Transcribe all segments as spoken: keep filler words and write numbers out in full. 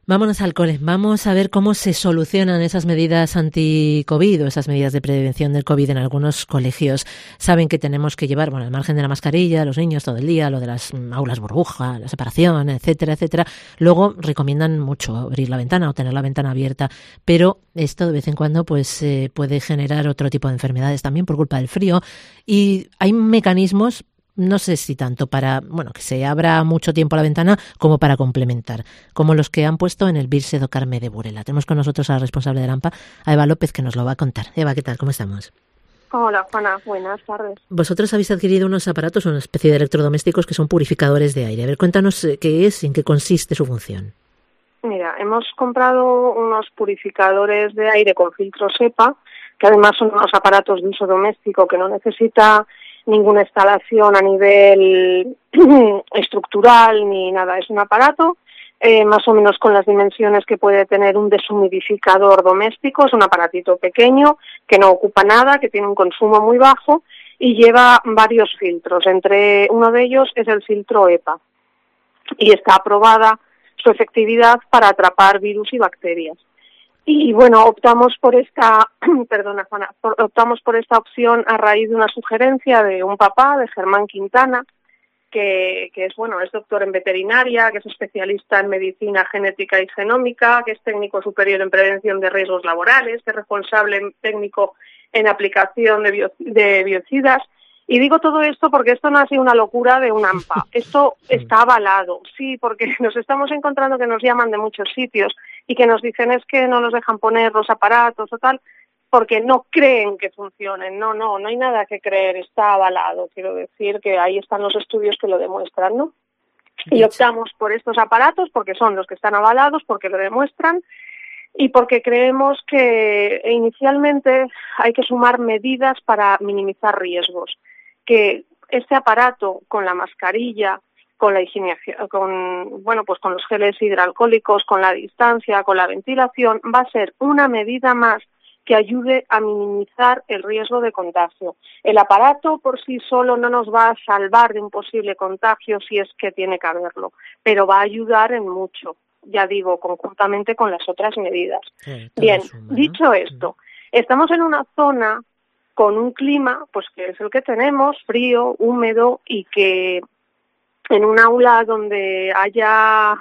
Vámonos al cole, vamos a ver cómo se solucionan esas medidas anti-COVID o esas medidas de prevención del COVID en algunos colegios. Saben que tenemos que llevar, bueno, al margen de la mascarilla, los niños todo el día, lo de las aulas burbuja, la separación, etcétera, etcétera. Luego recomiendan mucho abrir la ventana o tener la ventana abierta, pero esto de vez en cuando pues eh, puede generar otro tipo de enfermedades también por culpa del frío y hay mecanismos. No sé si tanto para, bueno, que se abra mucho tiempo la ventana como para complementar, como los que han puesto en el Birse do Carme de Burela. Tenemos con nosotros a la responsable de AMPA, a Eva López, que nos lo va a contar. Eva, ¿qué tal? ¿Cómo estamos? Hola, Juana. Buenas tardes. Vosotros habéis adquirido unos aparatos, una especie de electrodomésticos que son purificadores de aire. A ver, cuéntanos qué es y en qué consiste su función. Mira, hemos comprado unos purificadores de aire con filtro SEPA, que además son unos aparatos de uso doméstico que no necesita ninguna instalación a nivel estructural ni nada. Es un aparato eh, más o menos con las dimensiones que puede tener un deshumidificador doméstico. Es un aparatito pequeño que no ocupa nada, que tiene un consumo muy bajo y lleva varios filtros. Entre uno de ellos es el filtro EPA y está aprobada su efectividad para atrapar virus y bacterias. Y bueno, optamos por esta, perdona Juana, por, optamos por esta opción a raíz de una sugerencia de un papá, de Germán Quintana, que, que es bueno, es doctor en veterinaria, que es especialista en medicina genética y genómica, que es técnico superior en prevención de riesgos laborales, que es responsable técnico en aplicación de, bio, de biocidas. Y digo todo esto porque esto no ha sido una locura de un AMPA. Esto está avalado, sí, porque nos estamos encontrando que nos llaman de muchos sitios y que nos dicen es que no nos dejan poner los aparatos o tal, porque no creen que funcionen. No, no, no hay nada que creer, está avalado. Quiero decir que ahí están los estudios que lo demuestran, ¿no? Y optamos por estos aparatos porque son los que están avalados, porque lo demuestran y porque creemos que inicialmente hay que sumar medidas para minimizar riesgos. Que este aparato con la mascarilla, con la higienización, con bueno, pues con los geles hidroalcohólicos, con la distancia, con la ventilación, va a ser una medida más que ayude a minimizar el riesgo de contagio. El aparato por sí solo no nos va a salvar de un posible contagio si es que tiene que haberlo, pero va a ayudar en mucho, ya digo, conjuntamente con las otras medidas. Sí, bien, suma, ¿no? Dicho esto, estamos en una zona con un clima, pues que es el que tenemos, frío, húmedo, y que en un aula donde haya,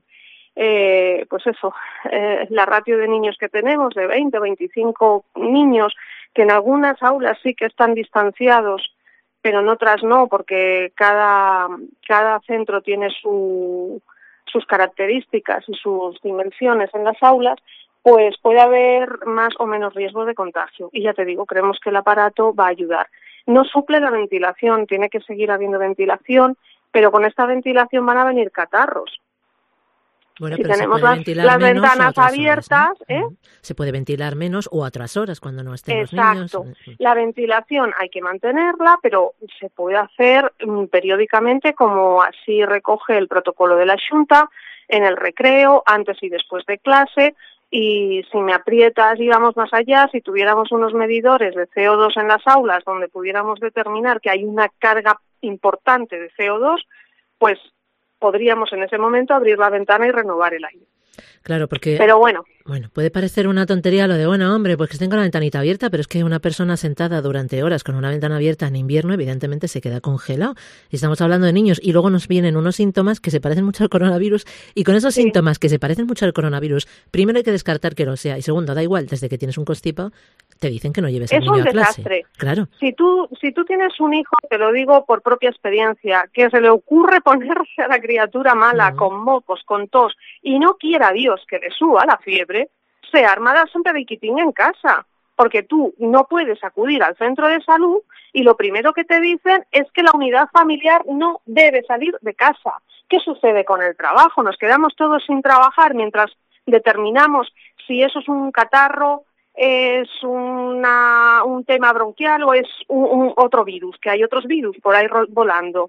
eh, pues eso, eh, la ratio de niños que tenemos, de veinte o veinticinco niños, que en algunas aulas sí que están distanciados, pero en otras no, porque cada, cada centro tiene su, sus características y sus dimensiones en las aulas, pues puede haber más o menos riesgo de contagio. Y ya te digo, creemos que el aparato va a ayudar. No suple la ventilación, tiene que seguir habiendo ventilación, pero con esta ventilación van a venir catarros. Bueno, si tenemos las, las ventanas abiertas, horas, ¿no? ¿eh? Se puede ventilar menos o a otras horas cuando no estén Exacto. los niños. Exacto. La ventilación hay que mantenerla, pero se puede hacer um, periódicamente, como así recoge el protocolo de la Xunta, en el recreo, antes y después de clase. Y si me aprietas, digamos, más allá, si tuviéramos unos medidores de C O dos en las aulas donde pudiéramos determinar que hay una carga importante de C O dos, pues podríamos en ese momento abrir la ventana y renovar el aire. Claro, porque pero bueno, bueno, puede parecer una tontería lo de, bueno, hombre, pues que estén con la ventanita abierta, pero es que una persona sentada durante horas con una ventana abierta en invierno evidentemente se queda congelado. Y estamos hablando de niños y luego nos vienen unos síntomas que se parecen mucho al coronavirus y con esos sí. síntomas que se parecen mucho al coronavirus, primero hay que descartar que lo sea y segundo, da igual, desde que tienes un constipado te dicen que no lleves al niño a clase. Es un desastre. Claro. Si tú, si tú tienes un hijo, te lo digo por propia experiencia, que se le ocurre ponerse a la criatura mala uh-huh. con mocos, con tos y no quiera Dios que le suba la fiebre, se arma la sompediquitín en casa, porque tú no puedes acudir al centro de salud y lo primero que te dicen es que la unidad familiar no debe salir de casa. ¿Qué sucede con el trabajo? Nos quedamos todos sin trabajar mientras determinamos si eso es un catarro, es una, un tema bronquial o es un, un otro virus, que hay otros virus por ahí volando.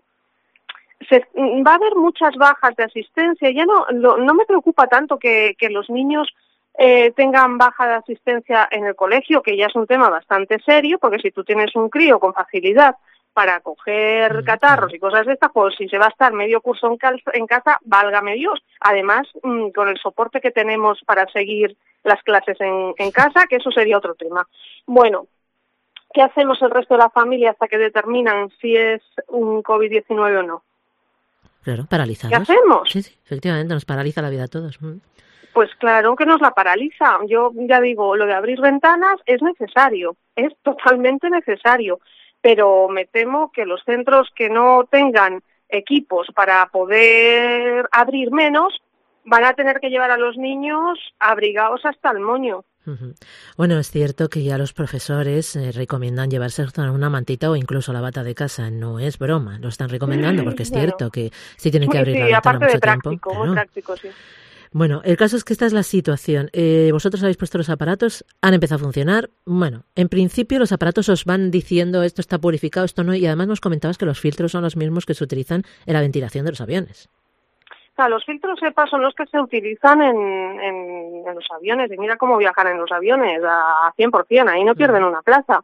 Se, va a haber muchas bajas de asistencia. Ya no, lo, no me preocupa tanto que, que los niños eh, tengan baja de asistencia en el colegio, que ya es un tema bastante serio, porque si tú tienes un crío con facilidad para coger catarros y cosas de estas, pues si se va a estar medio curso en, cal- en casa, válgame Dios. Además, mmm, con el soporte que tenemos para seguir las clases en, en casa, que eso sería otro tema. Bueno, ¿qué hacemos el resto de la familia hasta que determinan si es un covid diecinueve o no? Claro, paralizados. ¿Qué hacemos? Sí, sí, efectivamente, nos paraliza la vida a todos. Mm. Pues claro que nos la paraliza. Yo ya digo, lo de abrir ventanas es necesario, es totalmente necesario. Pero me temo que los centros que no tengan equipos para poder abrir menos van a tener que llevar a los niños abrigados hasta el moño. Uh-huh. Bueno, es cierto que ya los profesores eh, recomiendan llevarse una mantita o incluso la bata de casa. No es broma, lo están recomendando porque es bueno, cierto que sí tienen que abrir sí, la ventana aparte mucho de práctico, tiempo. muy Claro. práctico, sí. Bueno, el caso es que esta es la situación. Eh, vosotros habéis puesto los aparatos, han empezado a funcionar. Bueno, en principio los aparatos os van diciendo esto está purificado, esto no, y además nos comentabas que los filtros son los mismos que se utilizan en la ventilación de los aviones. O sea, los filtros EPA son los que se utilizan en, en, en los aviones, y mira cómo viajan en los aviones, a cien por ciento, ahí no pierden una plaza.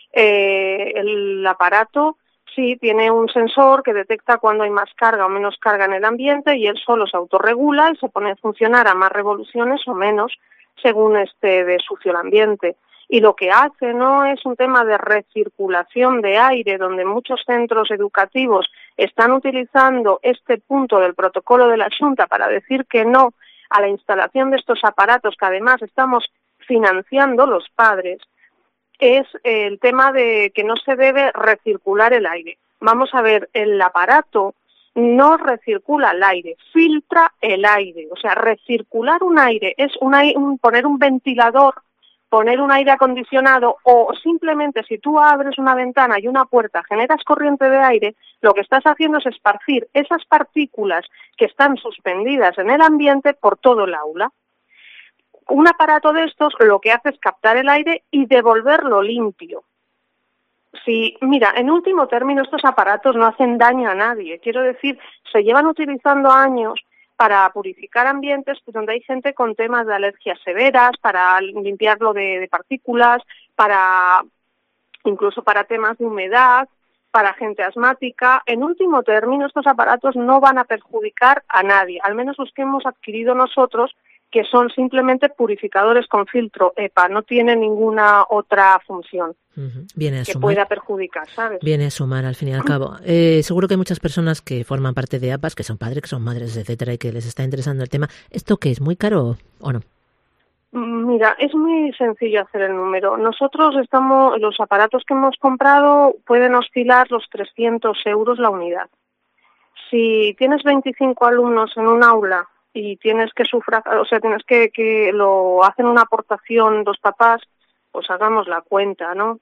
Eh, el aparato sí tiene un sensor que detecta cuando hay más carga o menos carga en el ambiente y él solo se autorregula y se pone a funcionar a más revoluciones o menos según esté de sucio el ambiente. Y lo que hace no es un tema de recirculación de aire, donde muchos centros educativos están utilizando este punto del protocolo de la Xunta para decir que no a la instalación de estos aparatos que además estamos financiando los padres, es el tema de que no se debe recircular el aire. Vamos a ver, el aparato no recircula el aire, filtra el aire. O sea, recircular un aire es un, un, poner un ventilador, poner un aire acondicionado o simplemente si tú abres una ventana y una puerta, generas corriente de aire, lo que estás haciendo es esparcir esas partículas que están suspendidas en el ambiente por todo el aula. Un aparato de estos lo que hace es captar el aire y devolverlo limpio. Si, mira, en último término estos aparatos no hacen daño a nadie. Quiero decir, se llevan utilizando años para purificar ambientes donde hay gente con temas de alergias severas, para limpiarlo de, de partículas, para incluso para temas de humedad, para gente asmática. En último término, estos aparatos no van a perjudicar a nadie, al menos los que hemos adquirido nosotros, que son simplemente purificadores con filtro EPA, no tienen ninguna otra función uh-huh. Viene a que sumar, pueda perjudicar, ¿sabes? Viene a sumar al fin y al cabo. Eh, seguro que hay muchas personas que forman parte de A P A S, que son padres, que son madres, etcétera, y que les está interesando el tema. ¿Esto qué es? ¿Muy caro o no? Mira, es muy sencillo hacer el número. Nosotros estamos, los aparatos que hemos comprado pueden oscilar los trescientos euros la unidad. Si tienes veinticinco alumnos en un aula y tienes que sufragar, o sea, tienes que, que lo hacen una aportación dos papás, pues hagamos la cuenta, ¿no?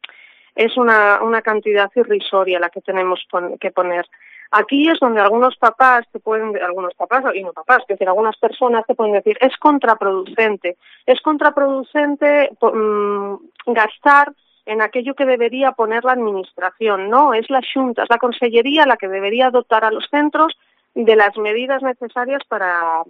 Es una, una cantidad irrisoria la que tenemos pon, que poner. Aquí es donde algunos papás te pueden, algunos papás y no papás, es decir, algunas personas te pueden decir, es contraproducente, es contraproducente um, gastar en aquello que debería poner la administración, no, es la Xunta, es la Consellería la que debería dotar a los centros de las medidas necesarias para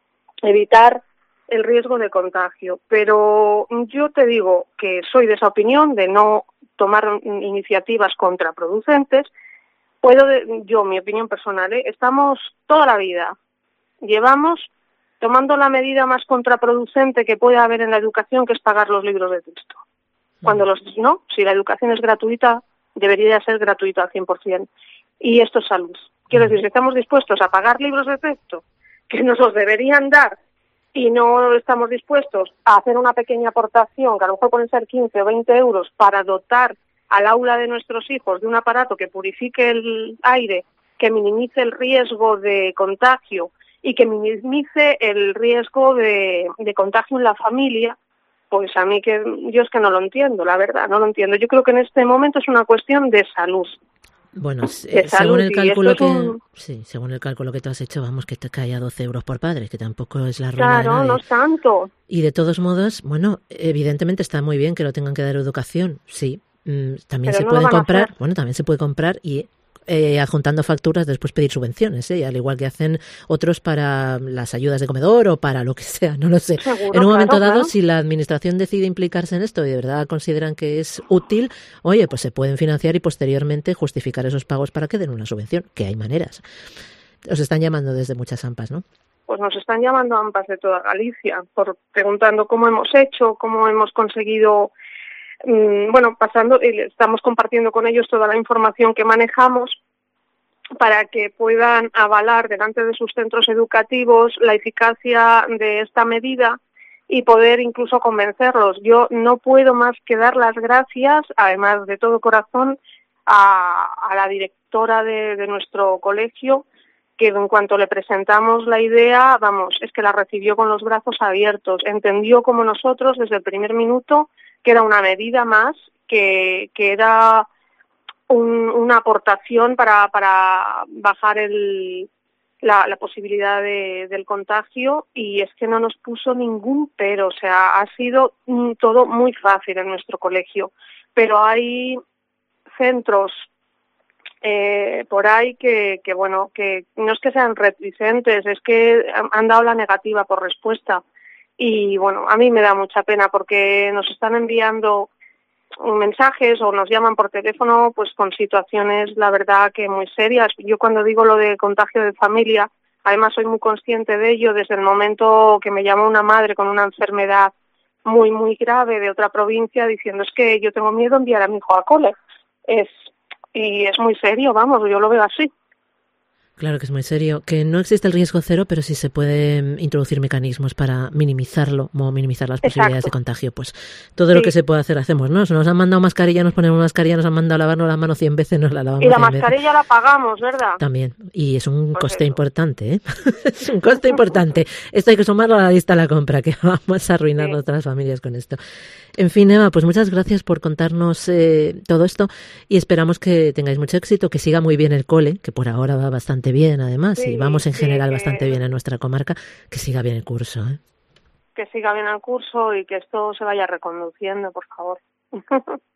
evitar el riesgo de contagio. Pero yo te digo que soy de esa opinión de no tomar iniciativas contraproducentes. Puedo, yo, mi opinión personal, ¿eh? Estamos toda la vida, llevamos tomando la medida más contraproducente que puede haber en la educación, que es pagar los libros de texto. Cuando los, no, si la educación es gratuita, debería ser gratuita al cien por ciento. Y esto es salud. Quiero decir, si estamos dispuestos a pagar libros de texto que nos los deberían dar y no estamos dispuestos a hacer una pequeña aportación, que a lo mejor pueden ser quince o veinte euros, para dotar al aula de nuestros hijos de un aparato que purifique el aire, que minimice el riesgo de contagio y que minimice el riesgo de, de contagio en la familia, pues a mí que yo es que no lo entiendo, la verdad, no lo entiendo. Yo creo que en este momento es una cuestión de salud. Bueno, de según salud, el cálculo que un... sí, según el cálculo que tú has hecho, vamos, que te cae a doce euros por padre, que tampoco es la ruina Claro, de nadie. no es tanto. Y de todos modos, bueno, evidentemente está muy bien que lo tengan que dar educación, sí. Mm, también Pero se no pueden lo van a comprar, hacer. bueno, también se puede comprar y eh, adjuntando facturas, después pedir subvenciones, ¿eh? Al igual que hacen otros para las ayudas de comedor o para lo que sea, no lo sé. Seguro, en un momento claro, dado, claro. si la administración decide implicarse en esto y de verdad consideran que es útil, oye, pues se pueden financiar y posteriormente justificar esos pagos para que den una subvención, que hay maneras. Os están llamando desde muchas AMPAs, ¿no? Pues nos están llamando AMPAs de toda Galicia, por preguntando cómo hemos hecho, cómo hemos conseguido, mmm, bueno, pasando, estamos compartiendo con ellos toda la información que manejamos para que puedan avalar delante de sus centros educativos la eficacia de esta medida y poder incluso convencerlos. Yo no puedo más que dar las gracias, además de todo corazón, a, a la directora de, de nuestro colegio, que en cuanto le presentamos la idea, vamos, es que la recibió con los brazos abiertos. Entendió como nosotros desde el primer minuto que era una medida más, que, que era un, una aportación para, para bajar el, la, la posibilidad de, del contagio, y es que no nos puso ningún pero. O sea, ha sido mm, todo muy fácil en nuestro colegio, pero hay centros Eh, por ahí que, que, bueno, que no es que sean reticentes, es que han dado la negativa por respuesta. Y, bueno, a mí me da mucha pena porque nos están enviando mensajes o nos llaman por teléfono pues con situaciones, la verdad, que muy serias. Yo cuando digo lo de contagio de familia, además soy muy consciente de ello desde el momento que me llamó una madre con una enfermedad muy, muy grave de otra provincia diciendo es que yo tengo miedo de enviar a mi hijo a cole. Es Y es muy serio, vamos, yo lo veo así. Claro que es muy serio, que no existe el riesgo cero, pero sí se pueden introducir mecanismos para minimizarlo, o minimizar las posibilidades Exacto. de contagio. Pues todo Sí. lo que se puede hacer hacemos, ¿no? Si nos han mandado mascarilla, nos ponemos mascarilla, nos han mandado lavarnos las manos cien veces, nos la lavamos Y la cien veces. mascarilla la pagamos, ¿verdad? También, y es un Pues coste eso. importante, ¿eh? Es un coste importante. Esto hay que sumarlo a la lista de la compra, que vamos a arruinar Sí. otras familias con esto. En fin, Eva, pues muchas gracias por contarnos eh, todo esto y esperamos que tengáis mucho éxito, que siga muy bien el cole, que por ahora va bastante bien además, Sí, y vamos en sí, general que, bastante bien en nuestra comarca, que siga bien el curso, ¿eh? que siga bien el curso y que esto se vaya reconduciendo, por favor.